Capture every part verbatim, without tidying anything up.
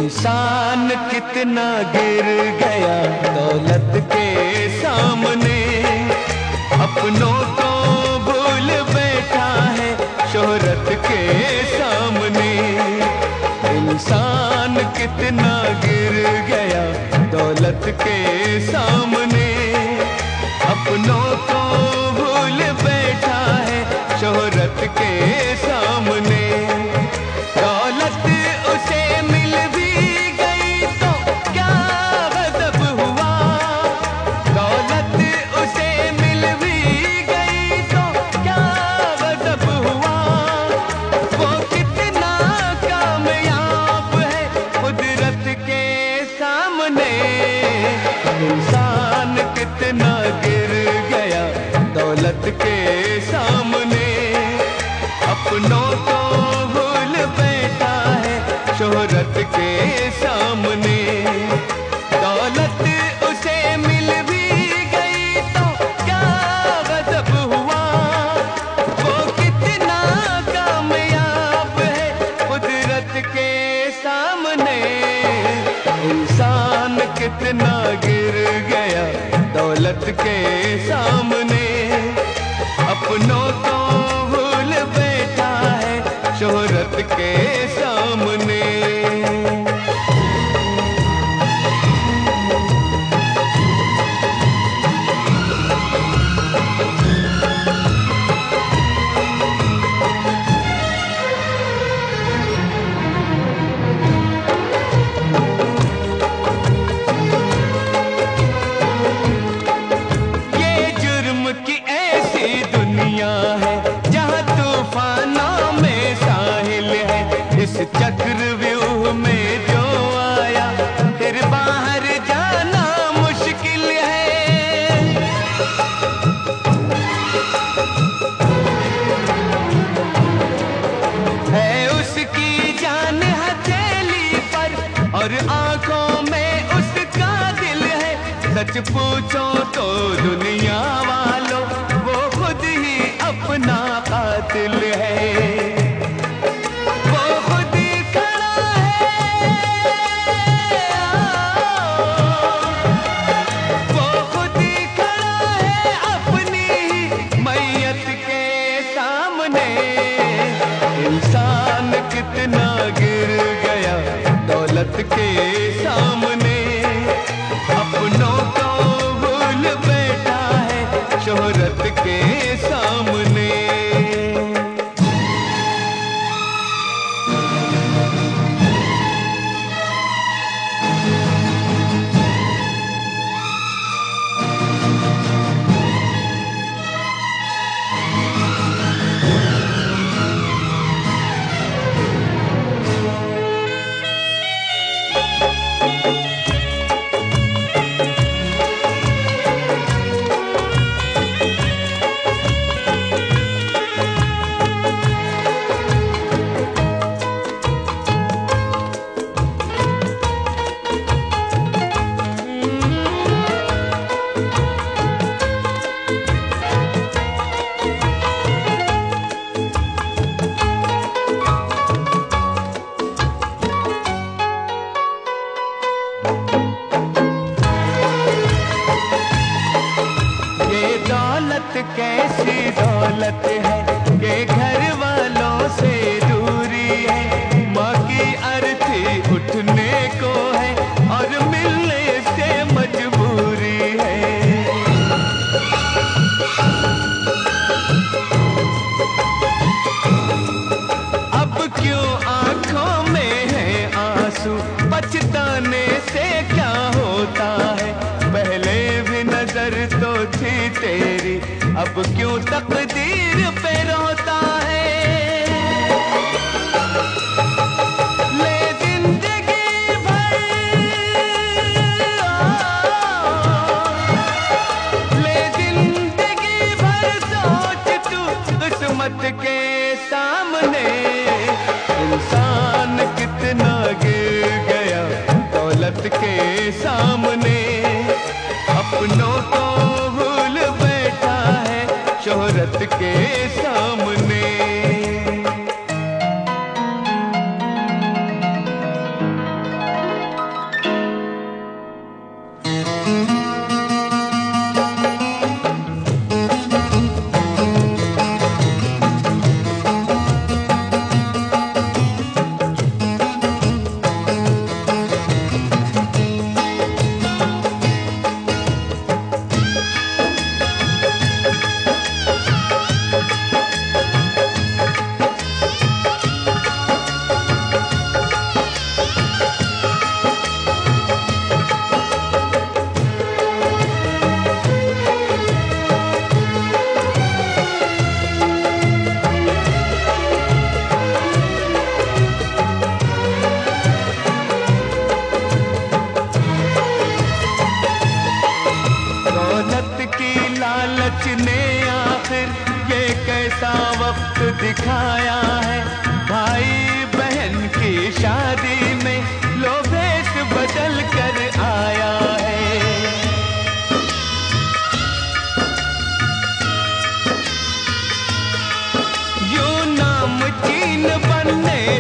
इंसान कितना गिर गया दौलत के सामने, अपनों को भूल बैठा है शोहरत के सामने। इंसान कितना गिर गया दौलत के सामने, अपनों को भूल बैठा है शोहरत के सामने। दौलत उसे मिल भी गई तो क्या गजब हुआ, दौलत उसे मिल भी गई तो क्या गजब हुआ। वो कितना कामयाब है कुदरत के सामने। इंसान कितना गिर गया दौलत के सामने, अपनों को भूल बैठा है शोहरत के सामने। दौलत उसे मिल भी गई तो क्या गजब हुआ, वो कितना कामयाब है कुदरत के सामने। इंसान कितना गिर गया दौलत के सामने, अपनों को भूल बैठा है शोहरत के सामने। ये जुर्म की ऐसी दुनिया है जहाँ तूफानों में साहिल है। इस चक्रव्यूह में जो आया फिर बाहर जाना मुश्किल है। है उसकी जान हथेली पर और आंखों में उसका दिल है। सच पूछो तो दुनिया वालों वो खुद ही अपना कातिल है। वो खुद ही खड़ा है, वो खुद ही खड़ा है अपनी ही मैयत के सामने। इंसान कितना गिर गया दौलत के सामने, अपनों को भूल बैठा है शोहरत के सामने। ये दौलत कैसी दौलत है कि घर वालों से दूरी है। माँ की अर्थी उठने को है और मिलने से मजबूरी है। अब क्यों आंखों में है आंसू, पछताने से क्या होता है। पहले भी नजर तो थी तेरी, अब क्यों तकदीर पे रोता है। ले जिंदगी भर, ले जिंदगी भर सोच तू किस्मत के सामने। इंसान कितना गिर गया दौलत के सामने, अपनों को भूल बैठा है शोहरत के सामने।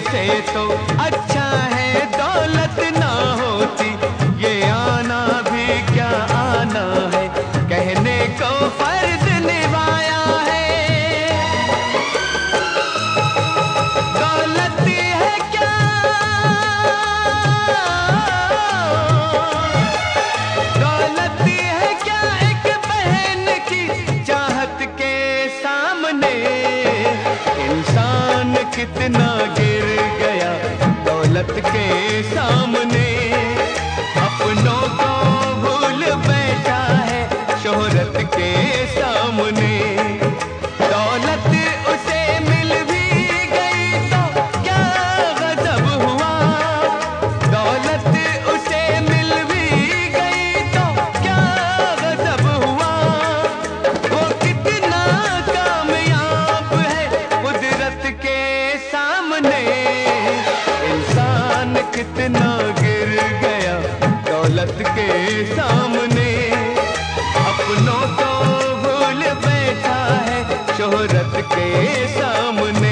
से तो अच्छा है दौलत ना होती, ये आना भी क्या आना है, कहने को फर्ज निभाया है। दौलत है क्या, दौलत है क्या एक बहन की चाहत के सामने, इंसान कितना गिर गया दौलत के सामने, अपनों को भूल बैठा है शोहरत के सामने। दौलत उसे मिल भी गई तो क्या गजब हुआ, दौलत उसे मिल भी गई तो क्या गजब हुआ, वो कितना कामयाब है कुदरत के सामने, इंसान कितना गिर गया दौलत के सामने, अपनों को भूल बैठा है शोहरत के सामने।